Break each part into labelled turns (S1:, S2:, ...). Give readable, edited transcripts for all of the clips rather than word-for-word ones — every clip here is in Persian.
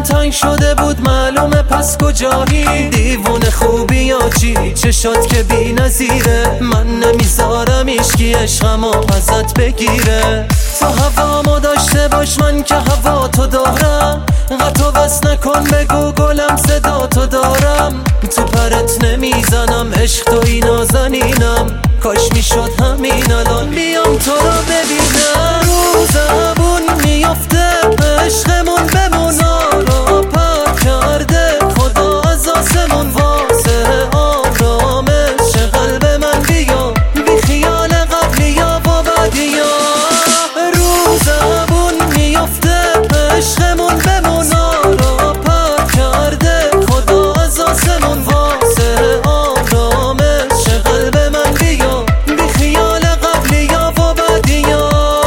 S1: دلم تنگ شده بود معلومه پس کجایی؟ دیوونه خوبی یا چی؟ چشات که بی نظیره، من نمیذارم ایشکی عشقمو ازت بگیره. تو هوامو داشته باش من که هوا تو دارم، قطع و بس نکن بگو گلم صدا تو دارم. تو پرت نمیزنم عشق توی نازنینم، کاش میشد همین الان بیام تو رو ببینم. رو زبون میافته عشقمون بمونا رو پر کرده خدا از آسمون واسه آرامش قلب من بیا، بی خیال قبلیا و بعدیا. رو زبون میافته عشقمون بمونا رو پر کرده خدا از آسمون واسه آرامش قلب من بیا، بی خیال قبلیا و بعدیا.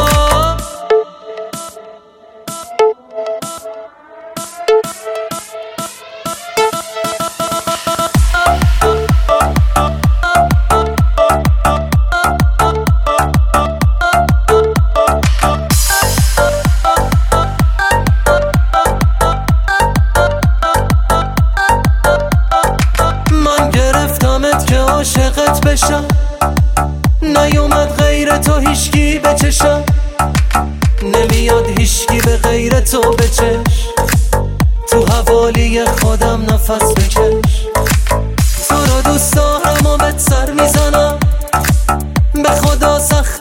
S1: من گرفتمت که عاشقت بشم، نیومد غیر تو هیشکی به چشم، نمیاد هیشکی به غیر تو به چش. تو حوالی خودم نفس بکش، تو رو دوست دارم و بهت سر میزنم، به خدا سخت